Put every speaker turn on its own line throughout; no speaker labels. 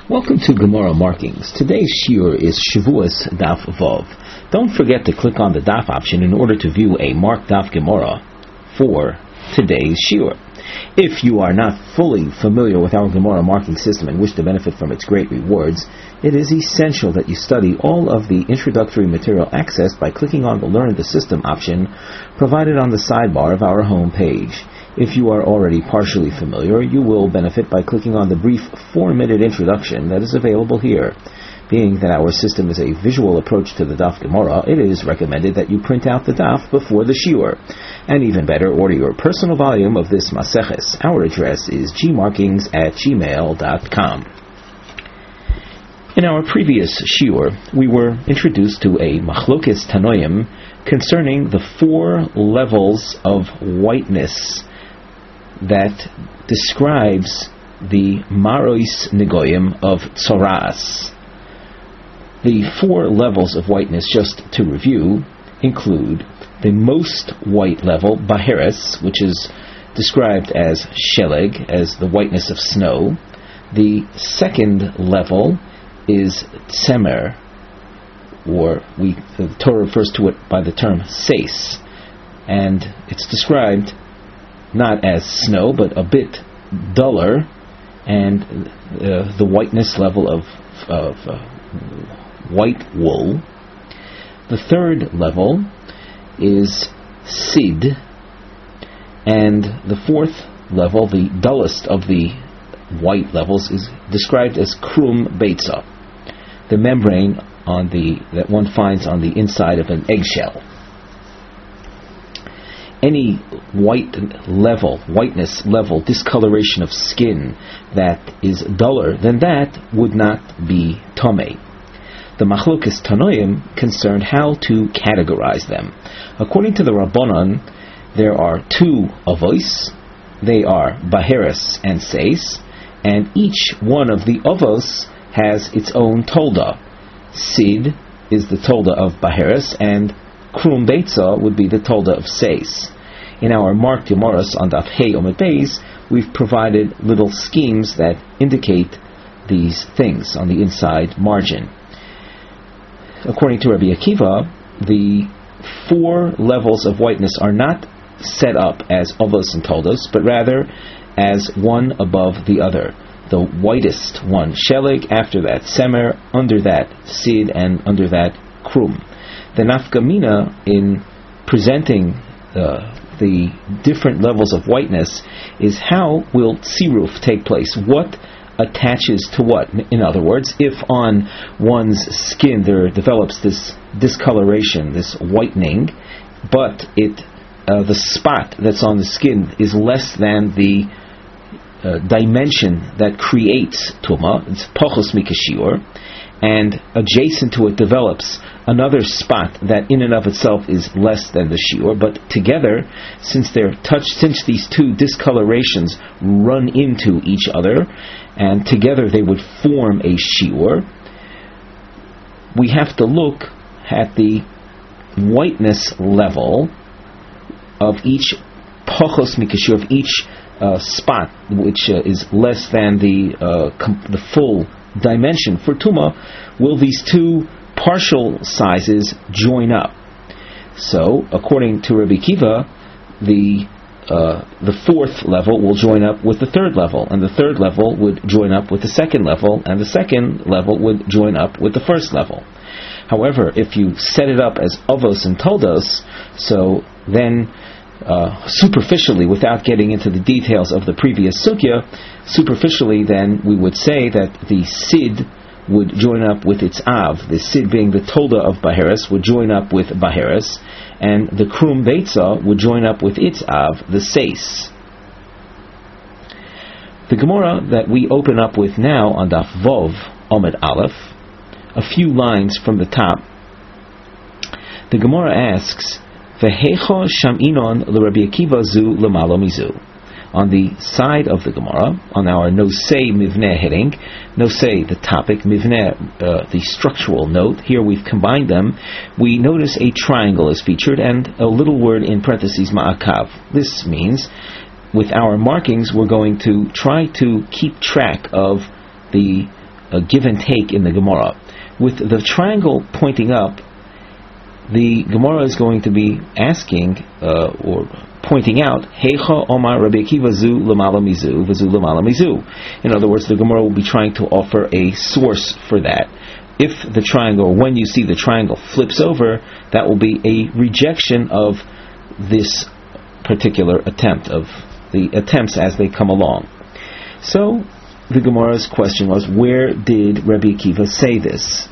Welcome to Gemara Markings. Today's shiur is Shavuos Daf Vov. Don't forget to click on the Daf option in order to view a marked Daf Gemara for today's shiur. If you are not fully familiar with our Gemara marking system and wish to benefit from its great rewards, it is essential that you study all of the introductory material accessed by clicking on the Learn the System option provided on the sidebar of our home page. If you are already partially familiar, you will benefit by clicking on the brief 4-minute introduction that is available here. Being that our system is a visual approach to the Daf Gemara, it is recommended that you print out the Daf before the shiur. And even better, order your personal volume of this Maseches. Our address is gmarkings@gmail.com. In our previous shiur, we were introduced to a Machlokes Tanoim concerning the 4 levels of whiteness that describes the Marois Negoyim of Tzoras. The 4 levels of whiteness, just to review, include the most white level, Baheres, which is described as Sheleg, as the whiteness of snow. The second level is Tsemer, or the Torah refers to it by the term Seis, and it's described not as snow, but a bit duller, and the whiteness level of white wool. The third level is Sid, and the fourth level, the dullest of the white levels, is described as Krum Beitza, the membrane that one finds on the inside of an eggshell. Any whiteness level, discoloration of skin that is duller than that would not be Tomei. The Machlokes Tanoim concerned how to categorize them. According to the Rabbanan, there are 2 avos. They are Baheres and Seis, and each one of the avos has its own tolda. Sid is the tolda of Baheres, and Krum Beitza would be the tolda of Seis. In our marked Gemaras on Daf Hey Omid Beis, we've provided little schemes that indicate these things on the inside margin. According to Rabbi Akiva, the 4 levels of whiteness are not set up as avos and toldos, but rather as one above the other. The whitest one, Sheleg, after that Semer, under that Sid, and under that Krum. The nafkamina in presenting the different levels of whiteness is how will tziruf take place? What attaches to what? In other words, if on one's skin there develops this discoloration, this whitening, but the spot that's on the skin is less than the dimension that creates tuma, it's pachos mikashiur, and adjacent to it develops another spot that in and of itself is less than the shiur, but together, since these 2 discolorations run into each other, and together they would form a shiur, we have to look at the whiteness level of each pachos mikashiur, of each spot, which is less than the full dimension for tuma. Will these 2 partial sizes join up? So, according to Rabbi Akiva, the 4th level will join up with the 3rd level, and the 3rd level would join up with the 2nd level, and the 2nd level would join up with the 1st level. However, if you set it up as avos and toldos, so then superficially, without getting into the details of the previous sugya, superficially then we would say that the Sid would join up with its Av, the Sid being the tolda of Baheres would join up with Baheres, and the Krum Beitza would join up with its Av, the Seis. The Gemara that we open up with now on Daf Vov, Omid Aleph, a few lines from the top, the Gemara asks, V'hecha shaminon l'Rabbi Akiva zu l'malo mizu. On the side of the Gemara, on our Nosei Mivneh heading, Nosei, the topic, Mivneh, the structural note, here we've combined them, we notice a triangle is featured and a little word in parentheses, ma'akav. This means, with our markings, we're going to try to keep track of the a give and take in the Gemara. With the triangle pointing up, the Gemara is going to be asking or pointing out, Heicha Omar Rabbi Akiva zu lamala mizu v'zu lamala mizu. In other words, the Gemara will be trying to offer a source for that. If the triangle, when you see the triangle flips over, that will be a rejection of this particular attempt, of the attempts as they come along. So the Gemara's question was, where did Rabbi Akiva say this?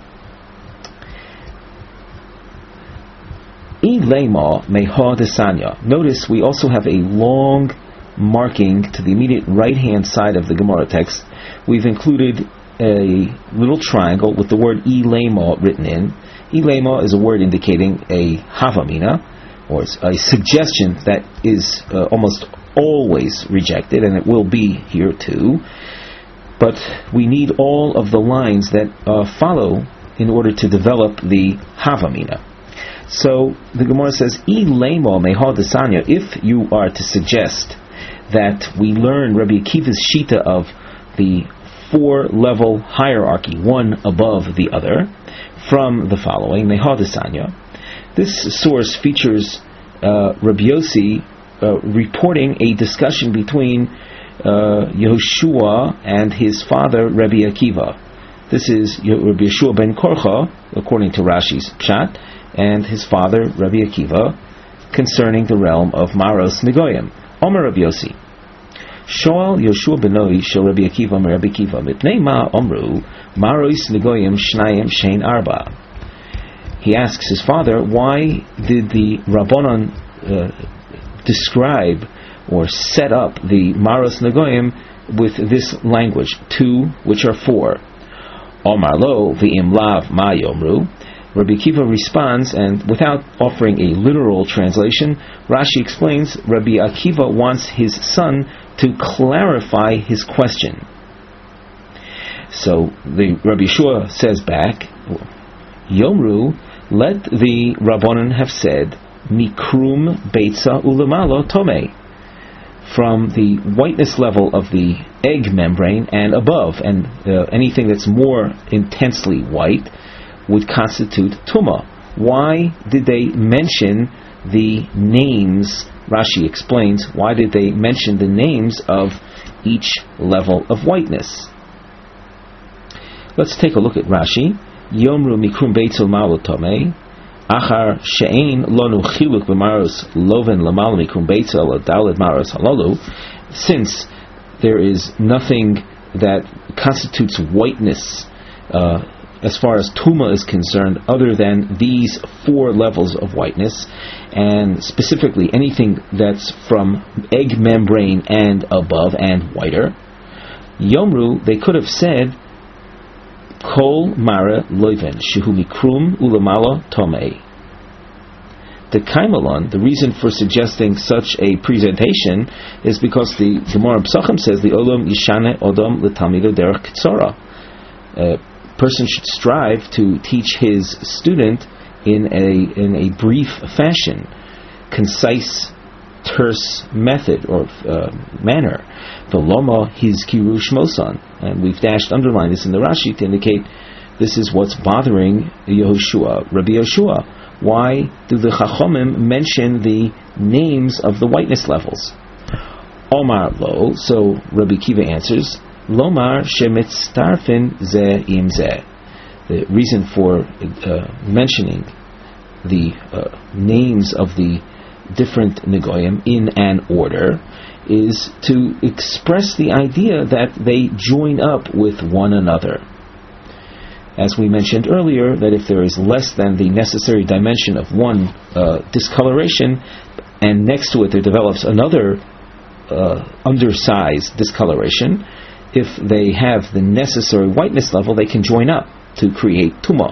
Notice we also have a long marking to the immediate right-hand side of the Gemara text. We've included a little triangle with the word ilema written in. Ilema is a word indicating a havamina, or a suggestion that is almost always rejected, and it will be here too. But we need all of the lines that follow in order to develop the havamina. So the Gemara says, ilema meha desanya, if you are to suggest that we learn Rabbi Akiva's shita of the 4-level hierarchy, one above the other, from the following, meha desanya. This source features Rabbi Yossi reporting a discussion between Yehoshua and his father Rabbi Akiva. This is Rabbi Yeshua ben Korcha, according to Rashi's Pshat, and his father Rabbi Akiva, concerning the realm of Maros Negoyim. Omer Rabbi Yossi, Shoal Yoshua benoi shel Rabbi Akiva Rabbi Akiva mipnei ma omru Maros Negoyim shnayim shein arba. He asks his father, why did the Rabbanon describe or set up the Maros Negoyim with this language, 2 which are 4? Omar lo v'im lav ma yomru. Rabbi Akiva responds, and without offering a literal translation, Rashi explains Rabbi Akiva wants his son to clarify his question. So the Rabbi Yeshua says back, Yomru, let the Rabbanon have said, Mikrum Beitza Ulamalo Tome, from the whiteness level of the egg membrane and above, and anything that's more intensely white would constitute Tumah. Why did they mention the names? Rashi explains, why did they mention the names of each level of whiteness? Let's take a look at Rashi. Yomru mikrum beitzul malo tomei, achar she'ein lonu chiluk b'maros loven lamal mikrum beitzul adaled maros halalu. Since there is nothing that constitutes whiteness as far as Tuma is concerned, other than these 4 levels of whiteness, and specifically anything that's from egg membrane and above and whiter, Yomru, they could have said, Kol Mara Loiven, Shehu Mikrum Ulamala Tomei. The Kaimalon, the reason for suggesting such a presentation is because the Gemara Psachim says, the Olam Yishane Odom L'Talmido Derech Kitzora. Person should strive to teach his student in a brief fashion, concise, terse method or manner. The Loma his kirush mosan, and we've underlined this in the Rashi to indicate this is what's bothering Yehoshua, Rabbi Yehoshua. Why do the Chachomim mention the names of the whiteness levels? Omar lo, so Rabbi Akiva answers, Lomar shemitztarfin ze im ze. The reason for mentioning the names of the different negoyim in an order is to express the idea that they join up with one another. As we mentioned earlier, that if there is less than the necessary dimension of one discoloration, and next to it there develops another undersized discoloration, if they have the necessary whiteness level, they can join up to create Tumah.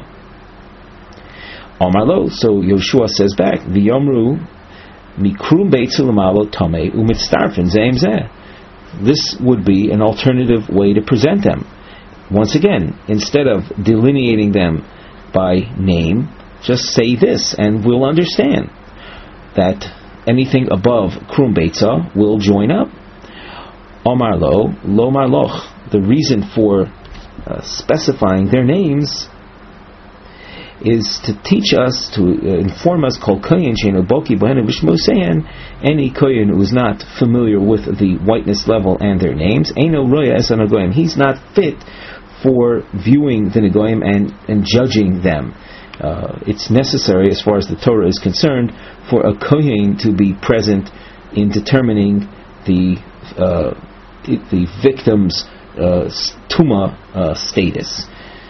Omar lo, so Yoshua says back, V'yomru mikrum beitzu l'malo tomei umitztarfin zeim zeh. This would be an alternative way to present them. Once again, instead of delineating them by name, just say this, and we'll understand that anything above krum beitza will join up. Omar lo, lomar loch. The reason for specifying their names is to teach us, to inform us, Kol Kohen She'eino Bokei Bohenu B'Shmosein, any Kohen who is not familiar with the whiteness level and their names, Eino Roya Es HaNegoim, he's not fit for viewing the Negoim and judging them. It's necessary, as far as the Torah is concerned, for a Kohen to be present in determining the victim's Tuma status.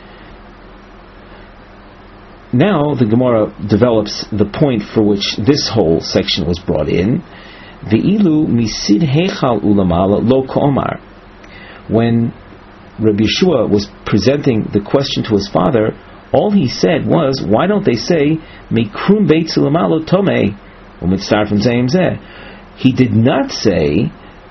Now the Gemara develops the point for which this whole section was brought in. Ve'ilu misid heichal ulamala lo ka'omar. When Rabbi Yeshua was presenting the question to his father, all he said was, why don't they say mikrum beitz ulamala tomei umitzar from zayim zeh? He did not say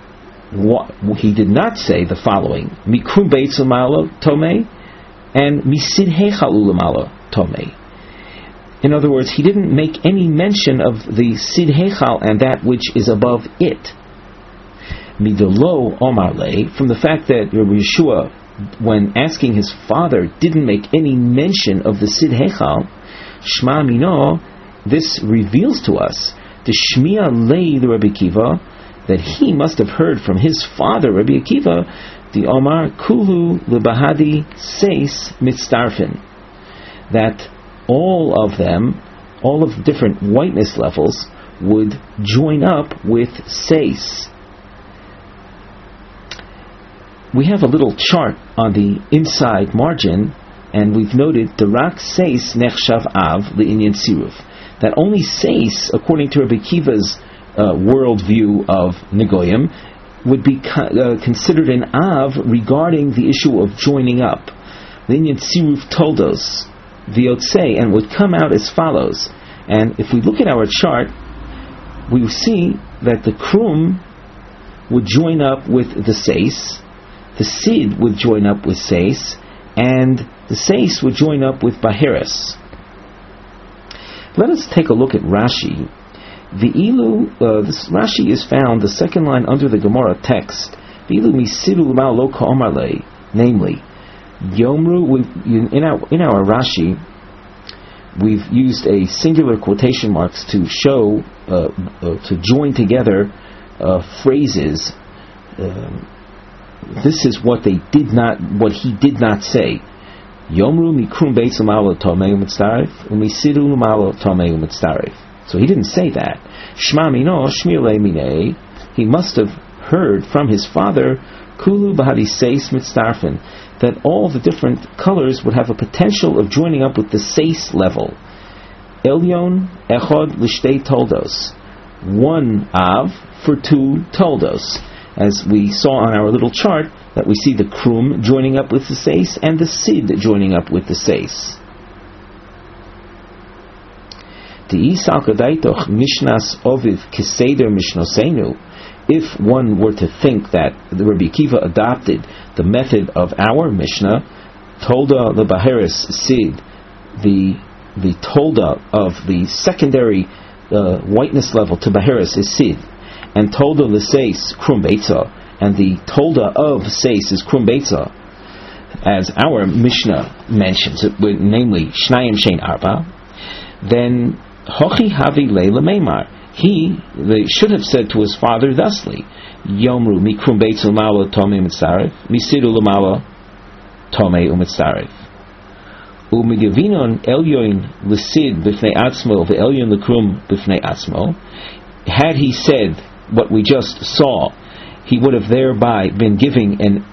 the following: mikrum beitz ulamala tomei and misid heichal ulamala tomei. In other words, he didn't make any mention of the Sid Heichal and that which is above it. Midolo Omar Le, from the fact that Rabbi Yeshua, when asking his father, didn't make any mention of the Sid Heichal, Shma Mino, this reveals to us the Shmiya Le the Rabbi Akiva, that he must have heard from his father Rabbi Akiva, the Omar Kulu Lebahadi Seis Mitzdarfin, that all of them, all of the different whiteness levels, would join up with Seis. We have a little chart on the inside margin, and we've noted the Rak Seis Nechshav Av Le'inyan Siruf, that only Seis, according to Rabbi Akiva's worldview of Negoyim, would be considered an Av regarding the issue of joining up. Le'inyan Siruf Toldos V'yotzei, and would come out as follows. And if we look at our chart, we will see that the Krum would join up with the Seis, the Sid would join up with Seis, and the Seis would join up with Baheres. Let us take a look at Rashi. This Rashi is found the second line under the Gemara text. V'ilu misidu l'mal lo ka'omar le, namely, Yomru, in our Rashi, we've used a singular quotation marks to show, to join together phrases. This is what he did not say. Yomru mikrum beitz l'malo tomei u'mitzaref u'misidu l'malo tomei u'mitzaref. So he didn't say that. Shma mino shmir le'minei. He must have heard from his father kulu bahadi seis mitzarfen, that all the different colors would have a potential of joining up with the Seis level. Elyon echod l'shtei toldos, one Av for two toldos. As we saw on our little chart, that we see the Krum joining up with the Seis and the Sid joining up with the Seis. De'isal mishnas oviv keseder mishnosenu. If one were to think that the Rabbi Akiva adopted the method of our Mishnah, Tolda the Baheres Sid, the Tolda of the secondary whiteness level to Baheres is Sid, and Tolda the Seis Krum Beitza, and the Tolda of Seis is Krum Beitza, as our Mishnah mentions, namely Shnayim Shein Arba, then Hochi Havi Leila Meimar. They should have said to his father thusly: Yomru mikrum beitz l'mala tomei u'mitzaref, misidu l'mala tomei u'mitzaref. U'migavinon elyon l'sid b'fnei atzmo ve'elyon l'krum b'fnei atzmo. Had he said what we just saw, he would have thereby been giving an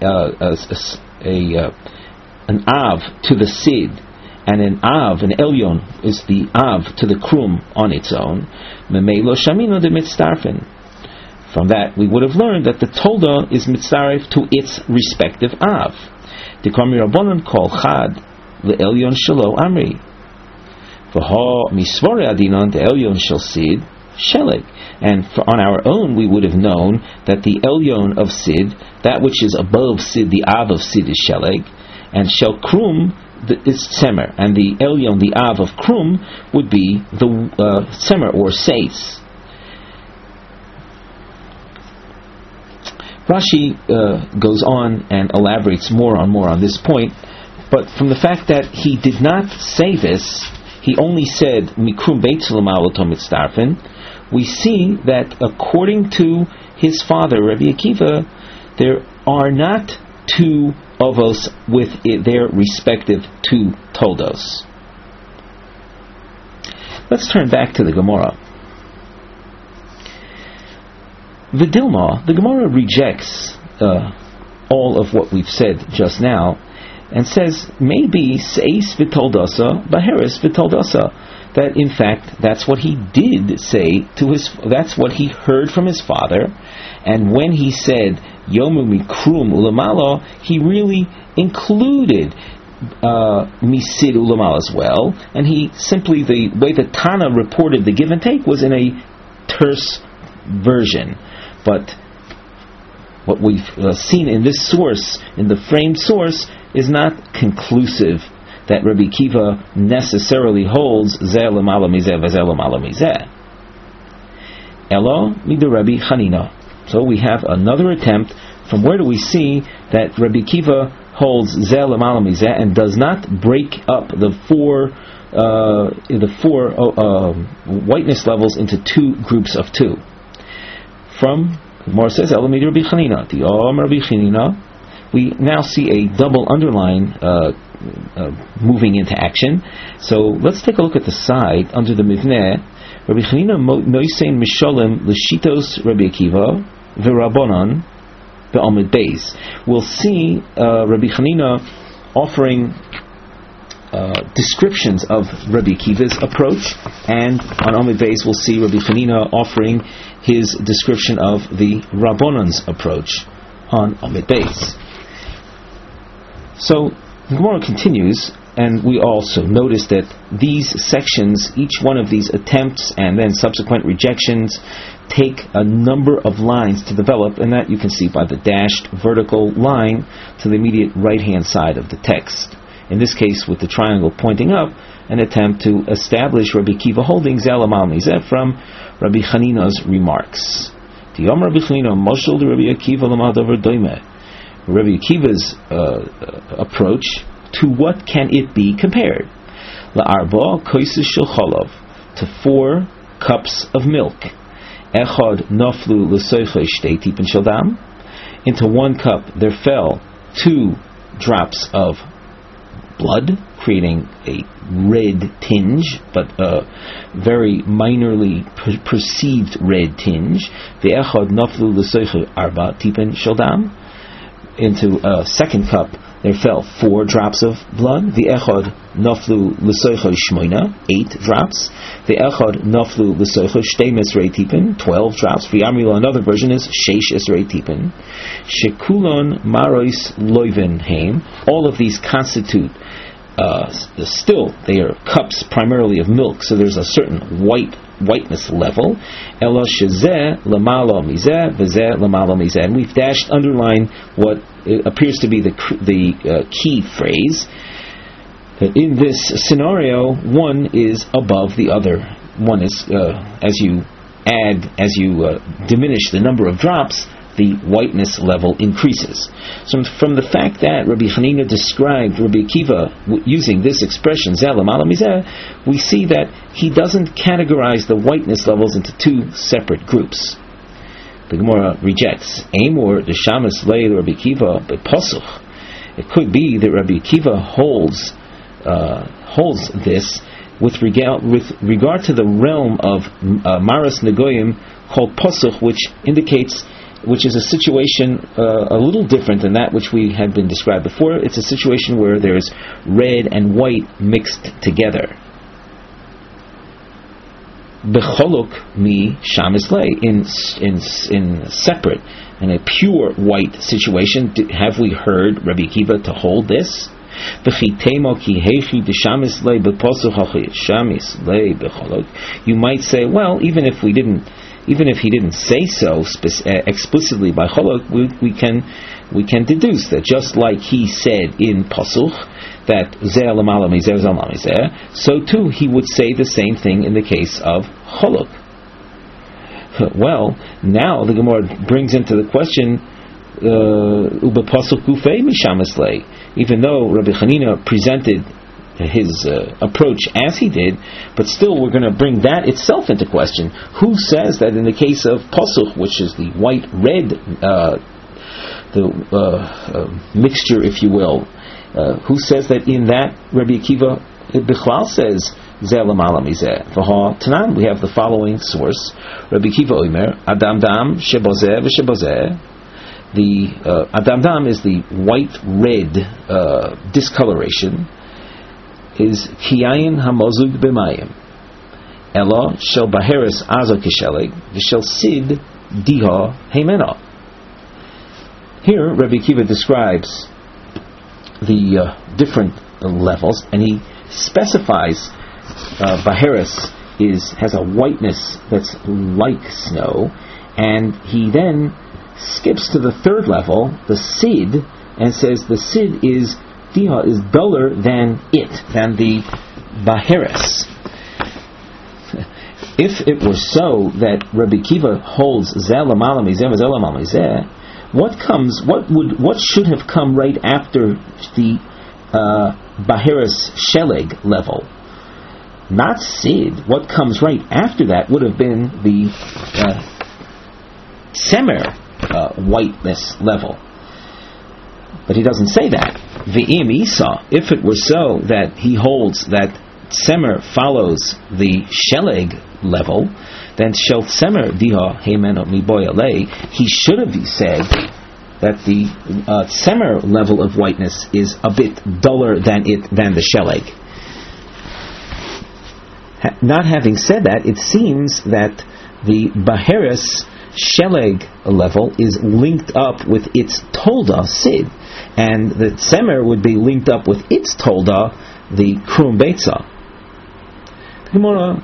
av to the sid, and an av, an elyon, is the av to the krum on its own. Memelo shamino de mitzdarfen. From that, we would have learned that the tolda is mitzaref to its respective av. The Kami Rabbanon call chad le'elyon shelo amri. V'ha misvore adinon the elyon shel sid sheleg. And on our own, we would have known that the elyon of sid, that which is above sid, the av of sid is sheleg, and shel krum is tzemer, and the elyon, the av of krum, would be the tzemer or seis. Rashi goes on and elaborates more on this point, but from the fact that he did not say this, he only said mikrum beit l'ma'aloto mitzdarfen, we see that according to his father, Rabbi Akiva, there are not two avos with their respective two toldos. Let's turn back to the Gemara. Vidilma, the Gemara rejects all of what we've said just now, and says maybe seis v'toldasa baheres v'toldasa, that in fact that's what he did say that's what he heard from his father, and when he said yomu mikrum ulamala, he really included misid ulamala as well, and he simply, the way that Tana reported the give and take was in a terse version. But what we've seen in this source, in the framed source, is not conclusive that Rabbi Akiva necessarily holds zeh l'mala mizeh v'zeh l'mala mizeh. Elo midu Rabbi Chanina. So we have another attempt. From where do we see that Rabbi Akiva holds zeh l'mala mizeh and does not break up the four whiteness levels into two groups of two? From Gemara says Elo midu Rabbi Chanina. The Rabbi Chanina. We now see a double underline moving into action. So let's take a look at the side under the Mivneh. Rabbi Chanina noisein misholem l'shitos Rabbi Akiva v'Rabbanan be'Amud Beis. We'll see Rabbi Chanina offering descriptions of Rabbi Akiva's approach, and on Amud Beis we'll see Rabbi Chanina offering his description of the Rabbanan's approach on Amud Beis. So the Gemara continues, and we also notice that these sections, each one of these attempts and then subsequent rejections, take a number of lines to develop, and that you can see by the dashed vertical line to the immediate right-hand side of the text. In this case, with the triangle pointing up, an attempt to establish Rabbi Akiva holding zeh l'mala mizeh from Rabbi Chanina's remarks. Tiyom Rabbi Chanina moshel de Rabbi Akiva l'mal davar doimeh. Rabbi Akiva's approach, to what can it be compared? La'arba koises shel chalav, to 4 cups of milk. Echad naflu l'soichei shtei tipin shel dam. Into 1 cup there fell 2 drops of blood, creating a red tinge, but a very minorly perceived red tinge. Ve'echad naflu l'soichei arba tipin shel dam. Into a 2nd cup there fell 4 drops of blood. The echad naflu l'soichei shmoina, 8 drops. The echad naflu l'soichei shtei mesrei tipin, 12 drops. V'yamrila, another version is sheish esrei tipin. Shekulon marois loiven heim. All of these constitute still, they are cups primarily of milk, so there's a certain whiteness level. Elo shezeh l'mala mizeh v'zeh l'mala mizeh, and we've dashed underline what appears to be the key phrase. In this scenario, one is above the other. One is as you diminish the number of drops, the whiteness level increases. So from the fact that Rabbi Chanina described Rabbi Akiva using this expression, zeh l'mala mizeh, we see that he doesn't categorize the whiteness levels into 2 separate groups. The Gemara rejects. Amor the shamas lei Rabbi Akiva beposuch. It could be that Rabbi Akiva holds this with regard to the realm of Maras Negoyim called posuch, which is a situation a little different than that which we had been described before. It's a situation where there's red and white mixed together. Becholok mi shamis lei, in separate, in a pure white situation, have we heard Rabbi Akiva to hold this? You might say, well, even if he didn't say so explicitly by cholok, we can deduce that just like he said in Pasuch that zeh l'mala mizeh v'zeh l'mala mizeh, so too he would say the same thing in the case of cholok. Well, now the Gemara brings into the question, ubepasuk gufei mishamislei. Even though Rabbi Chanina presented his approach as he did, but still we're going to bring that itself into question. Who says that in the case of pasuk, which is the white-red, mixture, if you will, who says that in that Rabbi Akiva Bichlal says Zeh Lamala Mizeh? Tanan, we have the following source: Rabbi Akiva Omer, Adam Dam Shebozeh v'Shebozeh. The Adam Dam is the white-red discoloration. Is Kiyayin Hamozug B'Mayim Elo Shel Baheres Azo Kisheleg V'Shel Sid Diha Heimena. Here Rabbi Akiva describes the different levels, and he specifies Baheres has a whiteness that's like snow, and he then skips to the third level, the Sid, and says the Sid is Diha is duller than the Baheres. If it were so that Rabbi Akiva holds Zeh Lamala Mizeh v'Zeh Lamala Mizeh, what should have come right after the Baheres Sheleg level? Not Sid. What comes right after that would have been the Tzemer whiteness level. But he doesn't say that. V'im Isa, if it were so that he holds that Tzemer follows the Sheleg level, then Shel Tzemer Diha Heimeno Miboyalei, he should have said that the Tzemer level of whiteness is a bit duller than the Sheleg. Not having said that, it seems that the Baheres Sheleg level is linked up with its Tolda Sid, and the Tzemer would be linked up with its Tolda, the Krum Beitza. The Gemara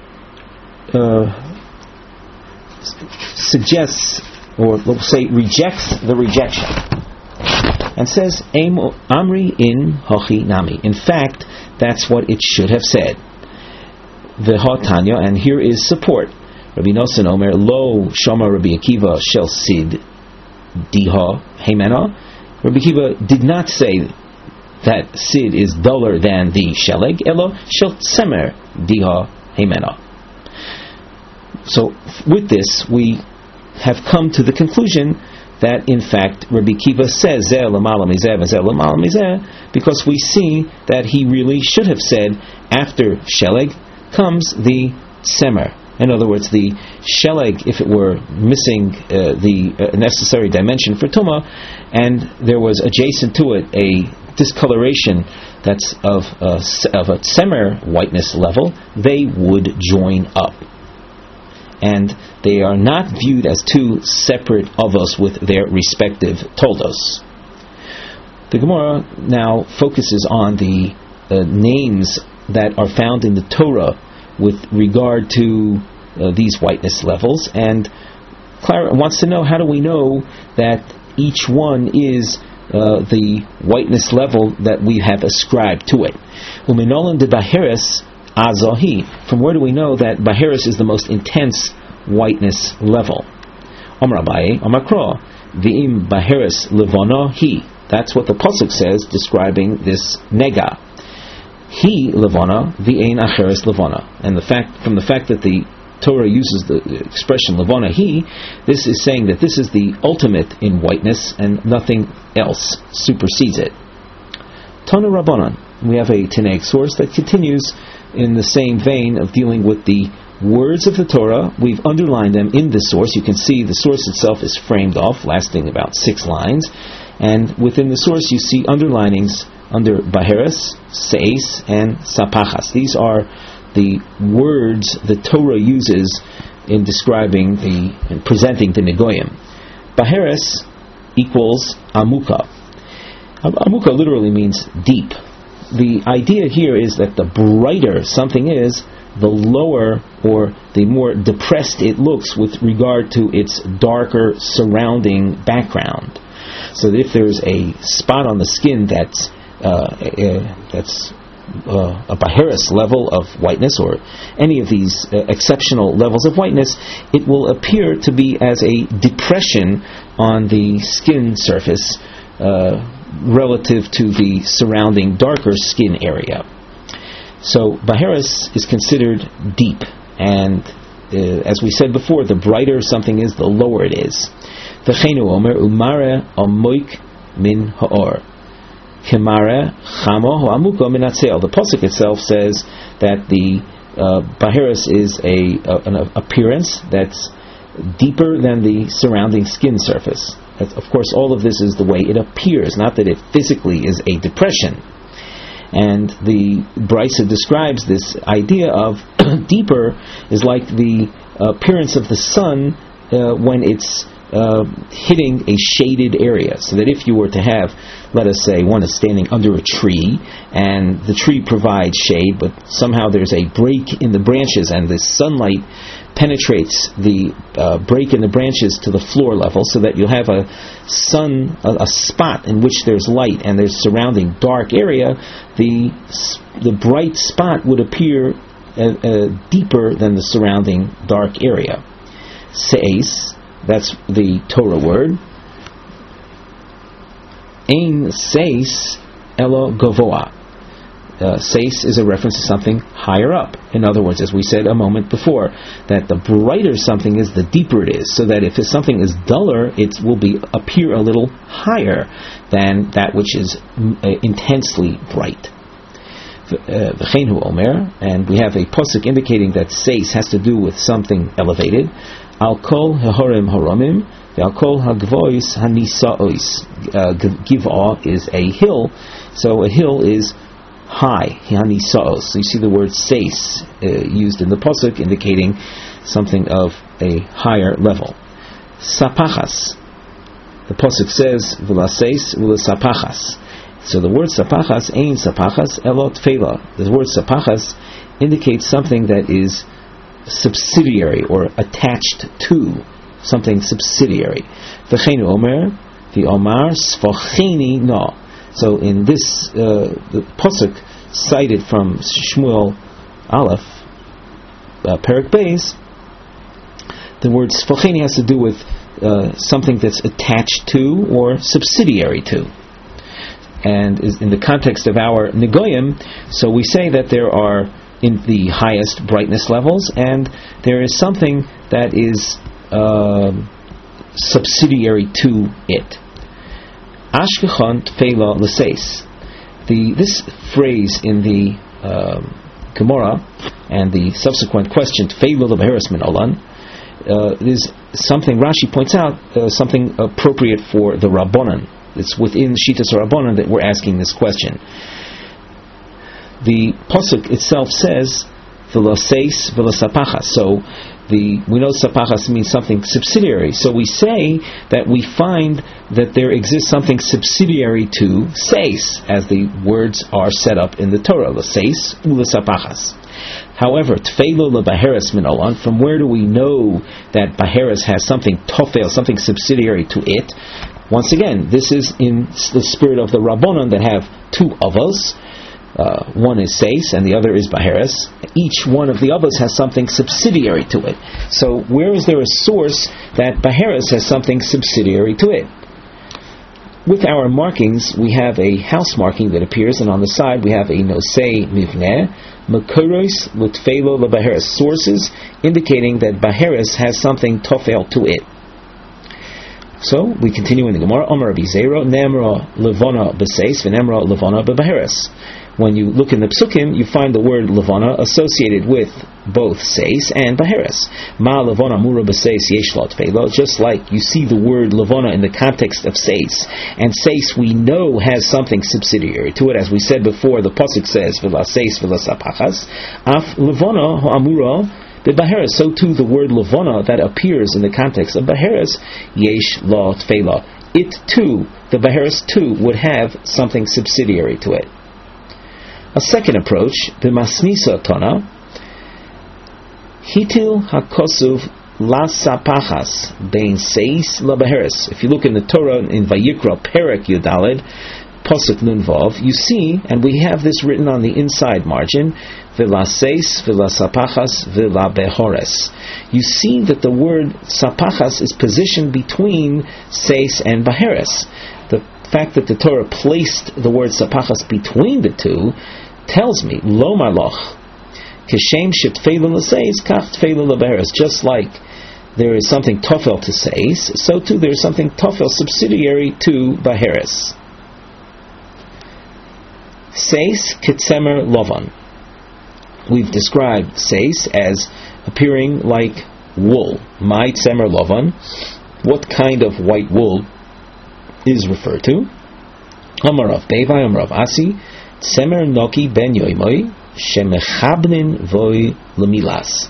suggests, or let's say rejects the rejection, and says Amri in Hochi Nami. In fact, that's what it should have said. V'ha Tanya, and here is support. Rabbi Nosson Omer Lo Shama Rabbi Akiva Shel Sid Diha Heimena. Rabbi Akiva did not say that Sid is duller than the Sheleg, Elo Shel Tzemer Diha Heimena. So with this we have come to the conclusion that in fact Rabbi Akiva says Zeh Lamala Mizeh v'Zeh Lamala Mizeh, because we see that he really should have said after Sheleg comes the Tzemer. In other words, the Sheleg, if it were missing the necessary dimension for Tumah, and there was adjacent to it a discoloration that's of a Tzemer whiteness level, they would join up. And they are not viewed as two separate avos with their respective toldos. The Gemara now focuses on the names that are found in the Torah with regard to these whiteness levels, and Clara wants to know, how do we know that each one is the whiteness level that we have ascribed to it? Uminolan de Baheres Azahi. From where do we know that Baheres is the most intense whiteness level? Omar Abaye, Omar Kro, V'im Baheres Levana Hi. That's what the pasuk says, describing this nega. He Levana, V'ein Acheres Levana. And from the fact that the Torah uses the expression Levana He, this is saying that this is the ultimate in whiteness and nothing else supersedes it. Tana Rabbanan. We have a Tanaic source that continues in the same vein of dealing with the words of the Torah. We've underlined them in this source. You can see the source itself is framed off, lasting about 6 lines. And within the source you see underlinings under Baheres, Seis, and Sapachas. These are the words the Torah uses in describing and presenting the Negoyim. Baheres equals Amuka. Amuka literally means deep. The idea here is that the brighter something is, the lower or the more depressed it looks with regard to its darker surrounding background. So that if there's a spot on the skin that's a Baharis level of whiteness, or any of these exceptional levels of whiteness, it will appear to be as a depression on the skin surface relative to the surrounding darker skin area. So Baharis is considered deep, and as we said before, the brighter something is, the lower it is. V'cheinu omer umare amoik min ha'or kemare chamo ha'amuko min hatzeil. The pasuk itself says that the Baharis is an appearance that's deeper than the surrounding skin surface. Of course, all of this is the way it appears, not that it physically is a depression. And the Brisa describes this idea of deeper is like the appearance of the sun when it's hitting a shaded area. So that if you were to have, let us say, one is standing under a tree, and the tree provides shade, but somehow there's a break in the branches, and the sunlight penetrates the break in the branches to the floor level, so that you'll have a spot in which there's light and there's surrounding dark area. The bright spot would appear deeper than the surrounding dark area. Seis, that's the Torah word. Ein seis elo gavoa. Seis is a reference to something higher up. In other words, as we said a moment before, that the brighter something is, the deeper it is. So that if something is duller, it will appear a little higher than that which is intensely bright. V'cheinu omer, and we have a pasuk indicating that seis has to do with something elevated. Al kol hehorim horomim, al kol hagvois hanisaois. Giv'ah is a hill, so a hill is high, hanisaos. So you see the word seis used in the pasuk, indicating something of a higher level. Sapachas. The pasuk says v'laseis v'lasapachas. So the word sapachas, ein sapachas elot fela. The word sapachas indicates something that is subsidiary or attached to something subsidiary. V'cheinu omer, the omar sfocheni no. So in this, the pasuk cited from Shmuel Aleph, Perek Beis, the word sfocheni has to do with something that's attached to or subsidiary to. And is in the context of our Negoyim, so we say that there are in the highest brightness levels, and there is something that is subsidiary to it. Ashkechon tfeila l'seis. This phrase in the Gemara and the subsequent question tfeila l'baharis min olan is something Rashi points out, something appropriate for the Rabbanan. It's within Shitas Rabbanan that we're asking this question. The pasuk itself says v'laseis v'lasapachas. So we know sapachas means something subsidiary. So we say that we find that there exists something subsidiary to seis, as the words are set up in the Torah. Laseis u'lasapachas. However, tfeilo lebaharis min olan. From where do we know that baharis has something tofel, something subsidiary to it? Once again, this is in the spirit of the Rabbanon that have two avos. One is seis and the other is baharis. Each one of the avos has something subsidiary to it. So where is there a source that baharis has something subsidiary to it? With our markings, we have a house marking that appears, and on the side we have a nosei mivneh, makoros l'tfeilo lebaharis, sources indicating that baharis has something tofel to it. So we continue in the Gemara. Omer Rabbi Zera, nemra levana b'seis v'nemra levana b'baharis. When you look in the Psukim, you find the word levana associated with both seis and baharis. Ma levana mura b'seis yesh lo tfeilo. Just like you see the word levana in the context of seis, and seis we know has something subsidiary to it. As we said before, the pasuk says v'laseis v'lasapachas. Af levana ha'amura b'baharis. So too the word levana that appears in the context of baharis, yesh lo tfeilo. It too, the baharis too, would have something subsidiary to it. A second approach, the Masnisa Tana, Hitil HaKosuv Lasapachas Bein Seis LaBaharis. If you look in the Torah in Vayikra Perek Yudalid, Pasuk Nun Vav, you see, and we have this written on the inside margin, V'la seis, v'la sapachas, v'la behores. You see that the word sapachas is positioned between seis and beheres. The fact that the Torah placed the word sapachas between the two tells me, lo marloch, Kishem shetfeilu l'seis, kach tfeilu l'beheres. Just like there is something tofel to seis, so too there is something tofel subsidiary to beheres. Seis kitzemer lovan. We've described seis as appearing like wool. My tzemer lovan. What kind of white wool is referred to? Amarav Bevai, Amarav Asi, tzemer noki ben yoimoi, shemechabnin voi lemilas.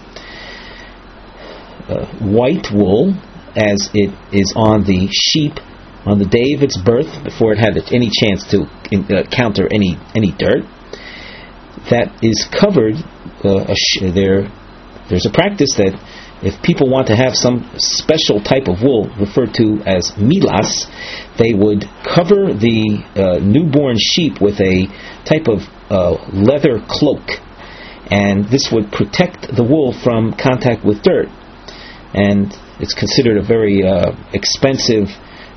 White wool, as it is on the sheep on the day of its birth, before it had any chance to encounter any dirt, that is covered. There's a practice that if people want to have some special type of wool referred to as milas, they would cover the newborn sheep with a type of leather cloak, and this would protect the wool from contact with dirt. And it's considered a very expensive,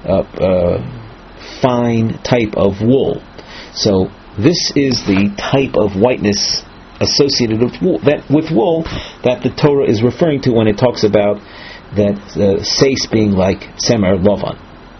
fine type of wool. So this is the type of whiteness associated with wool that the Torah is referring to when it talks about that seis being like tzemer lovan.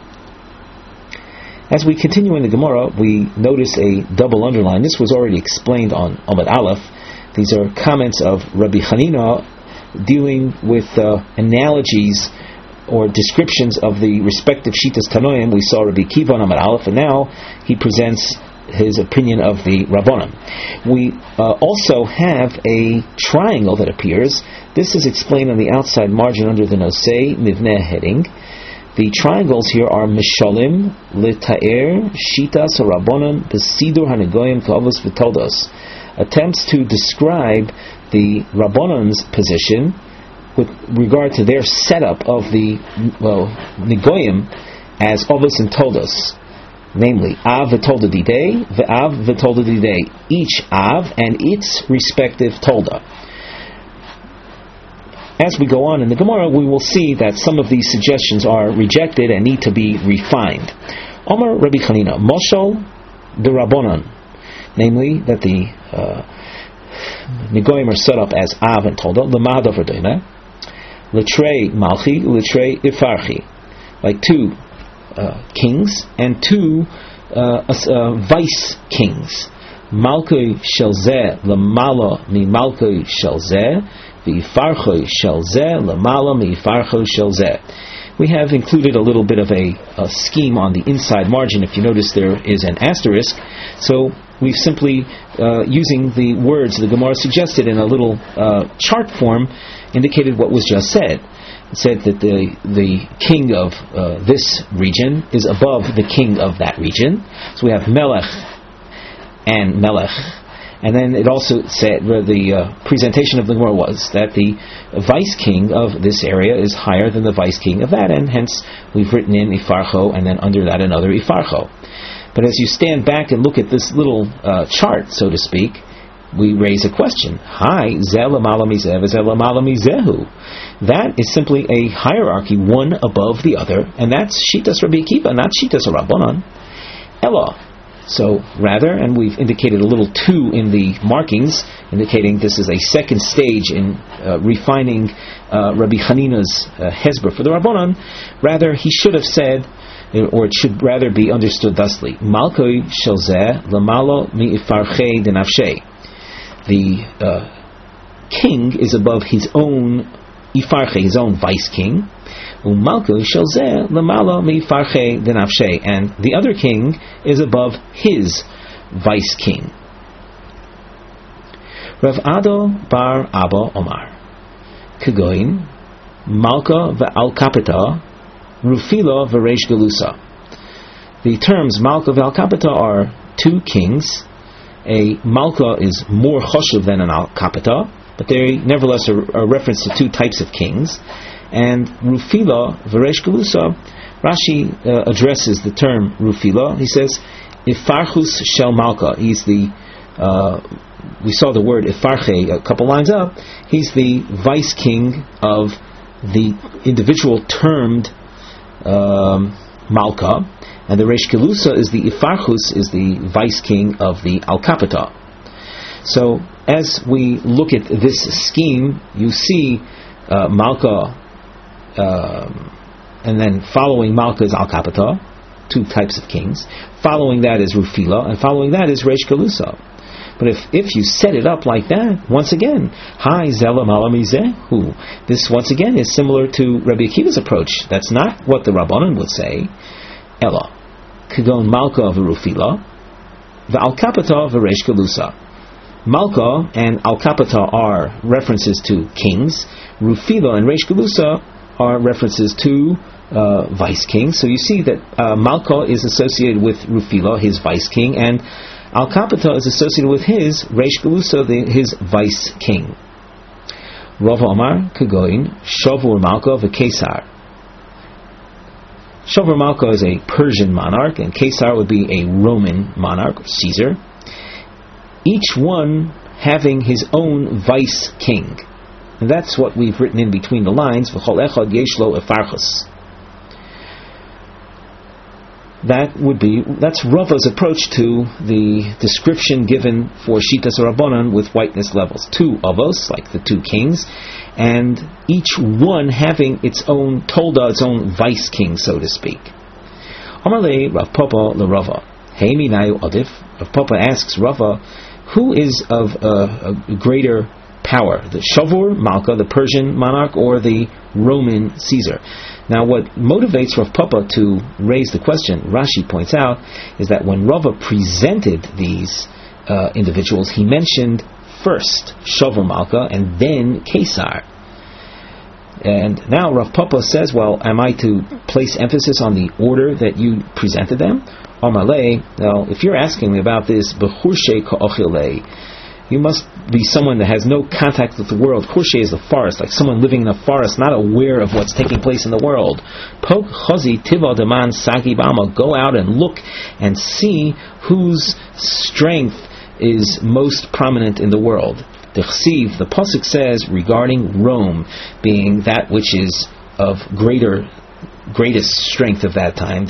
As we continue in the Gemara, we notice a double underline. This was already explained on Amud Aleph. These are comments of Rabbi Hanina dealing with analogies or descriptions of the respective Shitas Tanoim. We saw Rabbi Kiva on Amud Aleph, and now he presents his opinion of the Rabbanim. We also have a triangle that appears. This is explained on the outside margin under the Nosei Mivneh heading. The triangles here are Mishalim, Litaer, Shitas, Rabbanim, Besidur, Hanegoyim, Kavos, V'Toldos. Attempts to describe the Rabbanim's position with regard to their setup of the Negoyim as Avos and Toldos. Namely, Av v'Tolda Didei, V'Av v'Tolda Didei. Each Av and its respective Tolda. As we go on in the Gemara, we will see that some of these suggestions are rejected and need to be refined. Omar Rabbi Chanina, Moshel the Rabbanon, namely that the Negoyim are set up as Av and Tolda, L'mad Averdina, L'trei Malchi, L'trei Ifarchi, like two kings and two vice kings. Malkoi shel zeh l'mala mi malkoi shel zeh, v'ifarchoi shel zeh l'mala mi ifarchoi shel zeh. We have included a little bit of a scheme on the inside margin. If you notice, there is an asterisk. So we've simply, using the words the Gemara suggested in a little chart form, indicated what was just said. It said that the king of this region is above the king of that region. So we have Melech and Melech. And then it also said, where the presentation of the Gemara was, that the vice king of this area is higher than the vice king of that, and hence we've written in Ifarcho, and then under that another Ifarcho. But as you stand back and look at this little chart, so to speak, we raise a question. Hi, that is simply a hierarchy, one above the other, and that's Shitas Rabbi Akiva, not Shitas Rabbanan. Ella. So rather, and we've indicated a little 2 in the markings, indicating this is a second stage in refining Rabbi Hanina's hesber for the Rabbanan. Rather, he should have said, or it should rather be understood thusly: Malkoi shel zeh lamalo mi ifarchei denafshei. The king is above his own ifarche, his own vice king. Umalkoi shel zeh lamalo mi ifarchei denafshei, and the other king is above his vice king. Rav Ado bar Abba Omar Kegoin Malka ve'al kapita Rufila v'reish gelusa. The terms Malka ve'al kapita are 2 kings. A Malka is more choshev than an al kapita, but they nevertheless are a reference to 2 types of kings. And Rufila v'reish gelusa, Rashi addresses the term Rufila. He says Ifarchus Shel Malka. He's the we saw the word Ifarche a couple lines up. He's the vice king of the individual termed Malka, and the Reish Kelusa is the Ifarchus, is the vice king of the Al Kapita. So as we look at this scheme, you see Malka, and then following Malka is Al Kapita, two types of kings. Following that is Rufila, and following that is Reish Kelusa. But if you set it up like that, once again, Hi Zela Malamizehu, this once again is similar to Rabbi Akiva's approach. That's not what the Rabbanan would say. Ella, Kagon Malka v'Rufila, v'Al Kapita v'Reish Kelusa. Malka and Al Kapita are references to kings. Rufila and Reish Kelusa are references to vice kings. So you see that Malka is associated with Rufila, his vice king, and Al Kapita is associated with his Reish Kelusa, his vice king. Rav Omar Kagoin Shavur Malka v'Kesar. Shavur Malka is a Persian monarch, and Kesar would be a Roman monarch, Caesar. Each one having his own vice king, and that's what we've written in between the lines. V'chol echad yesh lo efarchus. That's Rava's approach to the description given for Shitas Rabbanan with whiteness levels. Two avos, like the two kings, and each one having its own tolda, its own vice king, so to speak. Amalei Rav Papa LeRava. Heimi nayu adif. Rav Papa asks Rava, who is of a greater power, the Shavur Malka, the Persian monarch, or the Roman Caesar? Now, what motivates Rav Papa to raise the question, Rashi points out, is that when Rava presented these individuals, he mentioned first Shavur Malka and then Kesar. And now Rav Papa says, well, am I to place emphasis on the order that you presented them? Amalei, now, if you're asking me about this, B'churshe ka'ochilei, you must be someone that has no contact with the world. Churshe is the forest, like someone living in a forest, not aware of what's taking place in the world. Pok chazi tiva deman sagi bama. Go out and look and see whose strength is most prominent in the world. The pasuk says regarding Rome being that which is of greatest strength of that time.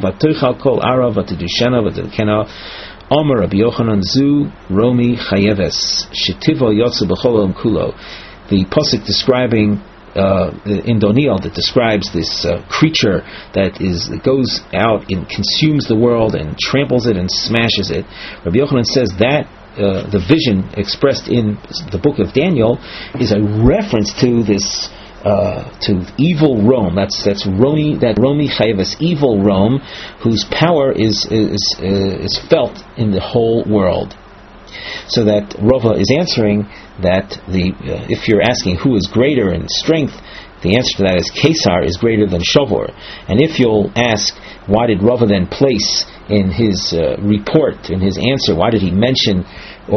Omer Rabbi Yochanan Zu Romi Chayeves Shetivo Yotzu B'Chol Kulo. The pasuk describing in Doniel that describes this creature that goes out and consumes the world and tramples it and smashes it. Rabbi Yochanan says that the vision expressed in the book of Daniel is a reference to this. To evil Rome. That's Romi Chayeves, evil Rome, whose power is felt in the whole world. So that Rava is answering that if you're asking who is greater in strength, the answer to that is Kesar is greater than Shavur. And if you'll ask, why did Rava then place in his report, in his answer, why did he mention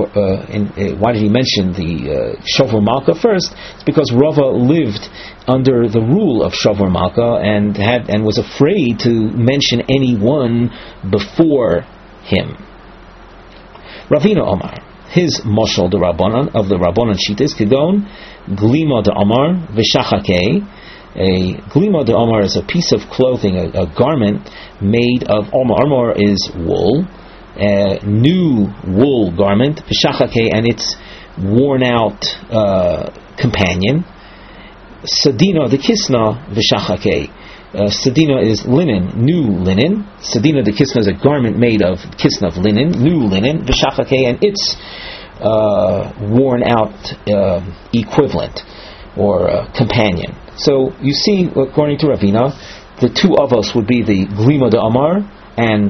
the Shavur Malka first? It's because Rava lived under the rule of Shavur Malka and was afraid to mention anyone before him. Ravina Omar, his Moshel de Rabbanan of the Rabbanan Shitas Kegon Glima de Omar V'Shachake. A Glima de Omar is a piece of clothing, a garment made of Omar. Omar is wool. New wool garment, v'shachake, and its worn out companion. Sadina the kisna v'shachake. Sadina is linen, new linen. Sadina the kisna is a garment made of kisna of linen, new linen, v'shachake, and its worn out equivalent or companion. So you see, according to Ravina, the two of us would be the Glima de Amar and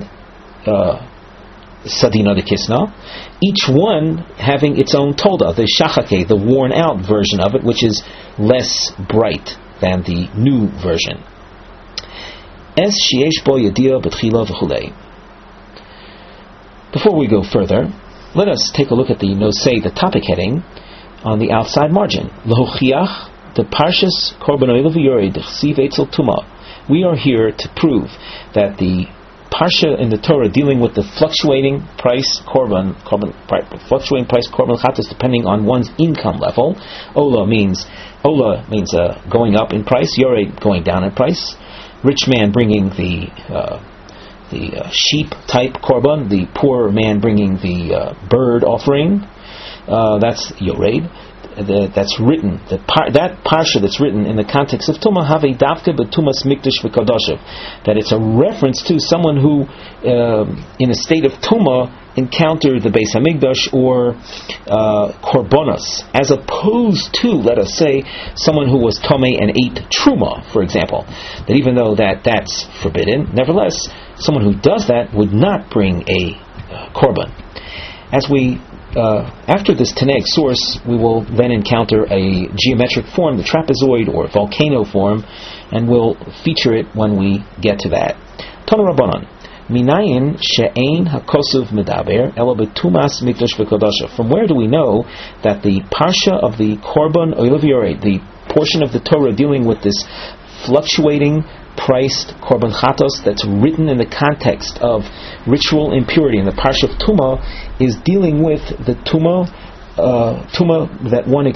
Sadina de Kisna, each one having its own tolda, the Shachake, the worn out version of it, which is less bright than the new version. Es sheyesh bo yadia b'tchila v'chulei. Before we go further, let us take a look at the nosei, the topic heading, on the outside margin. L'hochiach the Parshas Korban Oil v'Yorei d'chsiv Eitzel Tuma. We are here to prove that the parsha in the Torah dealing with the fluctuating price fluctuating price korban chatas depending on one's income level. Ola means going up in price. Yored going down in price. Rich man bringing the sheep type korban. The poor man bringing the bird offering. That's yored. That's written, that parsha that's written in the context of Tumah, have a davke betumas mikdash v'kodoshev, that it's a reference to someone who, in a state of Tumah, encountered the Beis Hamikdash or korbanos, as opposed to, let us say, someone who was Tomei and ate truma, for example. That even though that's forbidden, nevertheless, someone who does that would not bring a korban. As we after this Tanaic source, we will then encounter a geometric form, the trapezoid or volcano form, and we'll feature it when we get to that. Tana Rabbanan, Minayin she'ein hakosuv medaber elo betumas mikdash v'kodosha. From where do we know that the parsha of the korban oilav yored, the portion of the Torah dealing with this fluctuating priced korban chatos that's written in the context of ritual impurity in the parsha of Tumah, is dealing with the Tumah that one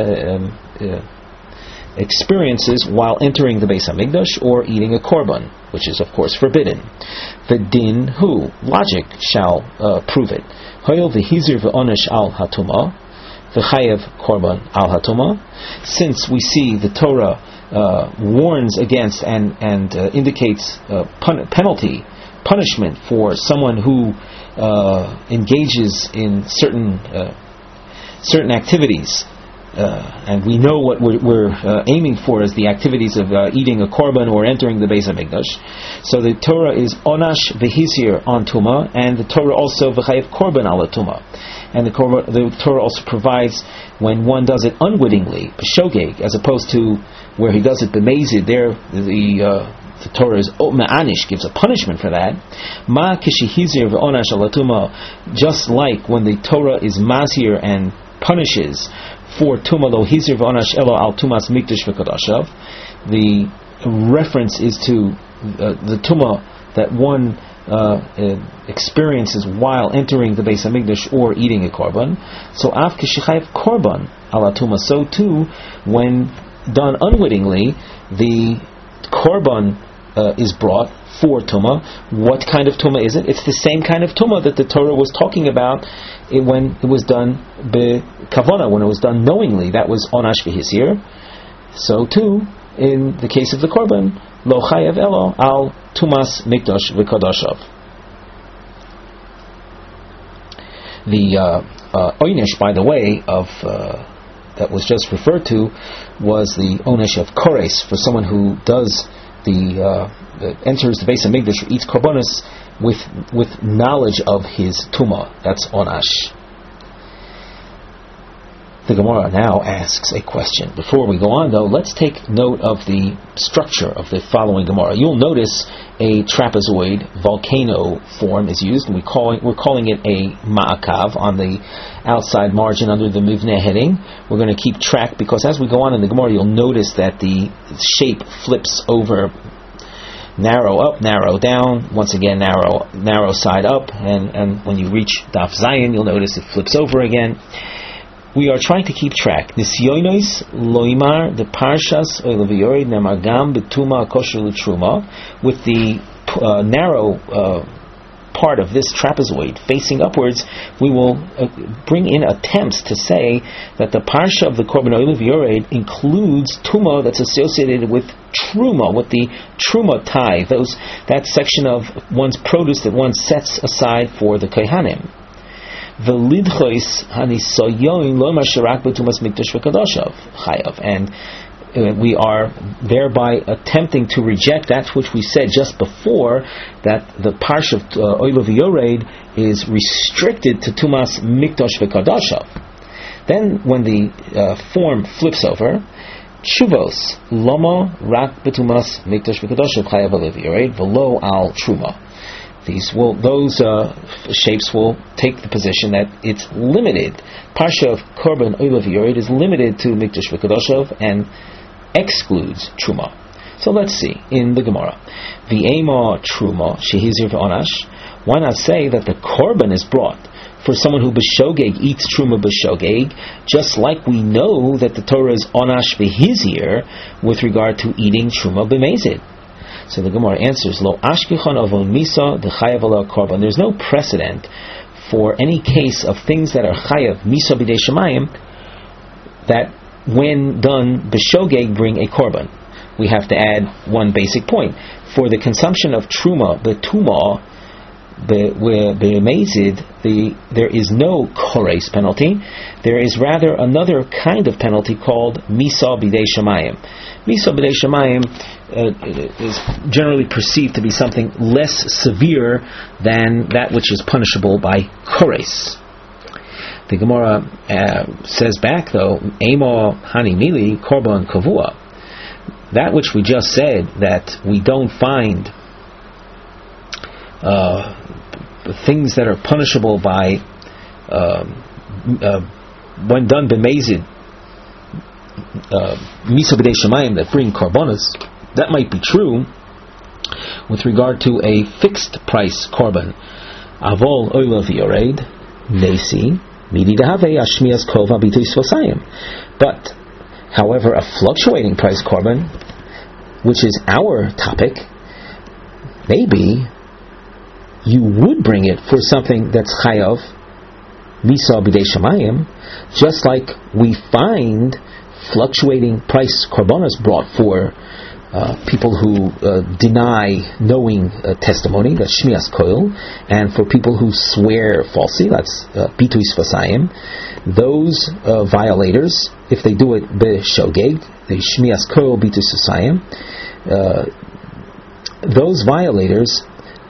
experiences while entering the Beis Hamikdash or eating a korban, which is of course forbidden. The din hu, logic shall prove it. Hoyel v'hizir v'onesh al hatumah v'chayev korban al hatumah. Since we see the Torah warns against and indicates punishment for someone who engages in certain activities, and we know what we're aiming for as the activities of eating a korban or entering the Beis Hamikdash. So the Torah is onash v'hizir on Tumah, and the Torah also v'chayev korban ala Tumah. And the Torah also provides when one does it unwittingly, b'shogeg, as opposed to where he does it b'mezid. There, the Torah is ma'anish, gives a punishment for that. Ma kishihizir v'onash ala Tumah, just like when the Torah is mazir and punishes for Tumah lo hizir v'onash elo al tumas mikdash v'kodashav. The reference is to the Tumah that one experiences while entering the Beis Hamikdash or eating a korban. So af kishichayev korban ala Tumah, so too when done unwittingly, the korban is brought for Tumah. What kind of Tumah is it? It's the same kind of Tumah that the Torah was talking about when it was done be'kavona, when it was done knowingly. That was onash v'hizir. So too, in the case of the korban, lo chayev elo al tumas mikdash v'kodashav. The oynish, by the way, of that was just referred to, was the onesh of kores, for someone who does enters the Beis Hamikdash or eats korbanos with knowledge of his tumah. That's onash. The Gemara now asks a question. Before we go on, though, let's take note of the structure of the following Gemara. You'll notice a trapezoid volcano form is used, and we're calling it a ma'akav on the outside margin under the mivneh heading. We're going to keep track because as we go on in the Gemara, you'll notice that the shape flips over, narrow up, narrow down, once again narrow side up, and when you reach Daf Zayin, you'll notice it flips over again. We are trying to keep track. Nisyonos loimar the parshas oilav nemar gam betuma kosher l'truma, with the narrow part of this trapezoid facing upwards. We will bring in attempts to say that the parsha of the korban oilav yored includes tuma that's associated with truma, with the truma tie, that section of one's produce that one sets aside for the kohanim. And we are thereby attempting to reject that which we said just before, that the parsha of oilav yored is restricted to tumas mikdash v'kadashav. Then when the form flips over, tshuvos lama rak betumas mikdash v'kadashav chayav oilav yored v'lo al truma. Those shapes will take the position that it's limited. Parsha of korban oilav yored is limited to mikdash v'kadoshav and excludes truma. So let's see, in the Gemara. V'ema truma shehizir v'onash. Why not say that the korban is brought for someone who b'shogeg eats truma b'shogeg, just like we know that the Torah is onash v'hizir with regard to eating truma b'mezid? So the Gemara answers, Lo ashkichon avon misa d'chayav ala korban. There's no precedent for any case of things that are chayav misa b'dei shemayim that when done b'shogeg bring a korban. We have to add one basic point. For the consumption of truma, the tumah, there is no kores penalty. There is rather another kind of penalty called misa b'dei shemayim. Misa b'dei shemayim is generally perceived to be something less severe than that which is punishable by kores. The Gemara says back though, Ema hani mili korban kavua. That which we just said, that we don't find things that are punishable by when done b'mezid misa b'dei shemayim that bring korbanos, that might be true with regard to a fixed price korban. Avol oila v'yored nesi midi dehave ashmias kova b'tui svosayim. But however, a fluctuating price korban, which is our topic, maybe you would bring it for something that's chayav misa b'dei shemayim, just like we find fluctuating price korbanos brought for people who deny knowing testimony, that's shmias koil, and for people who swear falsely, that's bitui sfasayim. Those violators, if they do it b'shogeg, the shmias koil bitui sfasayim, those violators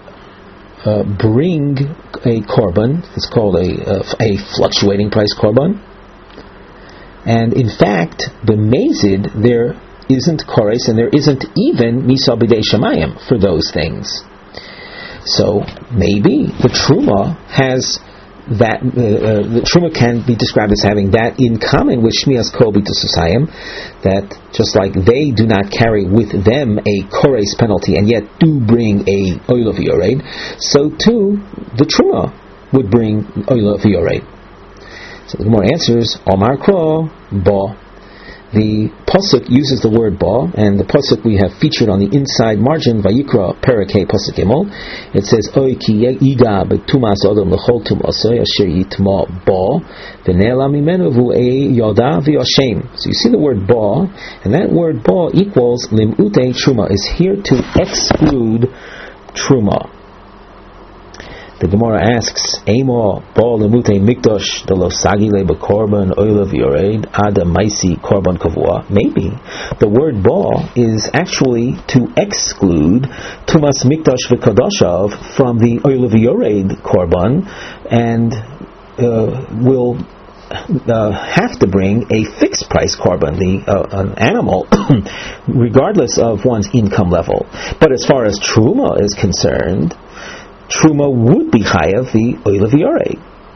bring a korban. It's called a fluctuating price korban, and in fact, b'mezid there isn't kores and there isn't even misa b'dei shemayim for those things. So maybe the truma has that. The truma can be described as having that in common with shmias kol b'tusayim, that just like they do not carry with them a kores penalty and yet do bring a oil of yored, so too the truma would bring oil of yored. So the Gemara answers, Omar Kro Ba. The pasuk uses the word ba, and the pasuk we have featured on the inside margin, Vayikra Perikei pasuk Gimel. It says, Oy ki yiga betumas odom lechol tumasay asher yitma ba v'ne'ela mimenu v'u'ei yoda v'yashem. So you see the word ba, and that word ba equals lim'utei truma, is here to exclude truma. The Gemara asks, Emo ba lemutei mikdash de lo sagile bekorban oilav yored ada maisi korban kavua. Maybe the word ba is actually to exclude tumas mikdash v'kadashav from the oilav yored korban, and will have to bring a fixed price korban, an animal, regardless of one's income level. But as far as truma is concerned, truma would be chayav the oil of yoreh.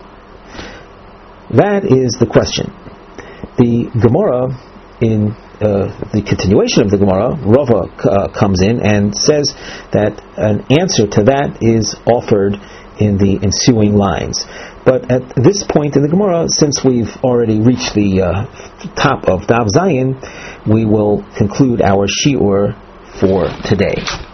That is the question. The Gemara, in the continuation of the Gemara, Rava comes in and says that an answer to that is offered in the ensuing lines. But at this point in the Gemara, since we've already reached the top of Dav Zayin, we will conclude our shiur for today.